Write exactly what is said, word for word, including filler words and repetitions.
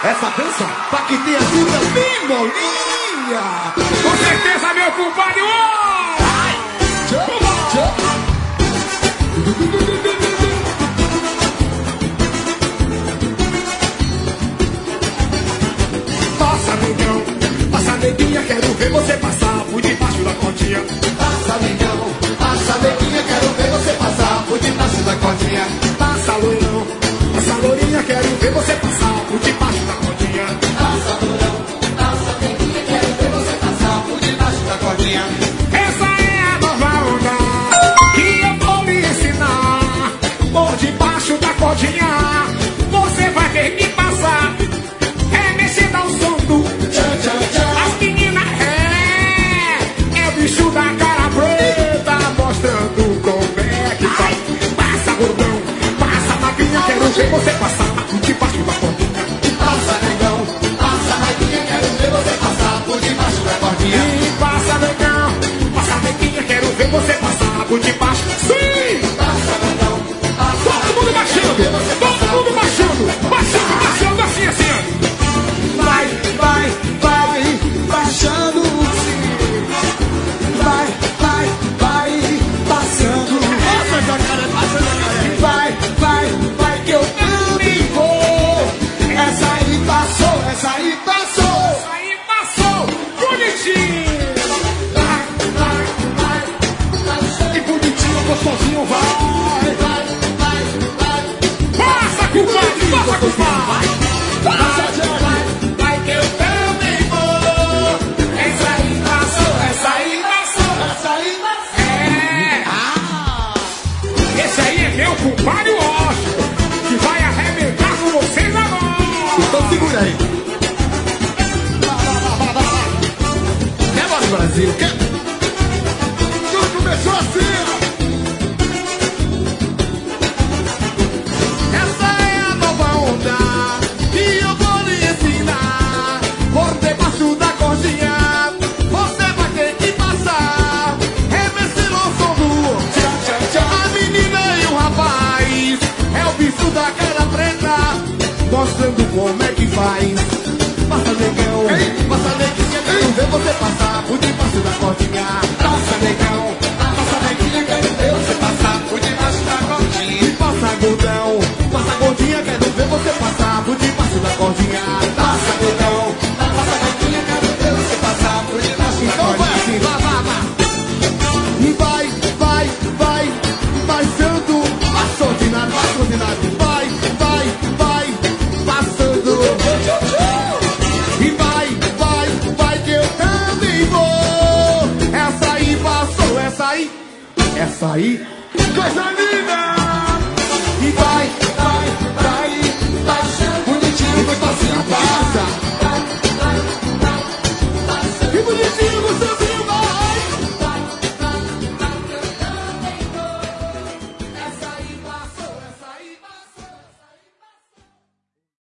Essa dança, Paquitinha Silva, bem molinha. Com certeza, meu compadre. Ai, tchau, tchau. Passa, negão, passa, neguinha, quero ver você passar por debaixo da cordinha. Passa, negão, passa, neguinha, quero ver você passar por debaixo da cordinha. Passa, loirão, passa, lourinha, quero ver você passar por debaixo da cordinha. Passa, loirão, passa, neguinha, quero ver você passar por debaixo da cordinha. Essa é a nova onda que eu vou lhe ensinar. Por debaixo da cordinha, você vai ter que passar. É mexendo ao som do Tchan, tchan, tchan. as meninas, é, é o bicho da cara preta, mostrando como é que faz. Passa, gordão, passa, magrinha, quero ver você passar por debaixo da cordinha. Passa, negão, passa, neguinha, quero ver você passar por debaixo da cordinha. E passa, negão, passa, neguinha, quero ver você passar por debaixo. Sim! Passa, negão, passa, Todo mundo baixando, todo mundo baixando, baixando, baixando, assim, assim. vai, vai, vai, baixando sim. Vai, vai, vai, passando. Passa, jacaré, passa, jacaré. Vai, vai, vai, que eu também vou. Essa aí passou, essa aí passou. Aí passou, bonitinho. Vai, vai, vai, passando. Que bonitinho, gostosinho, vai. Vai, vai, vai, Passa, compadre, passa, compadre. passa, jacaré. Vai que eu também vou. Essa aí passou, essa aí passou. Essa aí passou. É, Ah! esse aí é meu compadre Washington, que vai arrebentar com vocês agora. Então segura aí. Vá, vá, vá, vá, vá, vá. Quer mais Brasil? Quer? Tudo começou assim. Essa é a nova onda que eu vou lhe ensinar. Por debaixo da cordinha você vai ter que passar. Remexendo o som do tchan, tchan, tchan. A menina e o rapaz é o bicho da cara preta, mostrando como é que faz. Passa, negão, passa, neguinha, quero ver você passar por debaixo da cordinha. Passa, negão, passa, neguinha, quero ver você passar por debaixo da cordinha. E passa, gordão, passa, gordinha, quero ver você passar por debaixo da cordinha. Passa, negão, passa, neguinha, quero ver você passar por debaixo da cordinha. Então vai assim, vá, vá, vá. E vai, vai, vai, passando. Passou de nada, passou de nada. Vai, vai, vai, passando. E vai, vai, vai que eu também vou. Essa aí passou, essa aí, essa aí, coisa linda.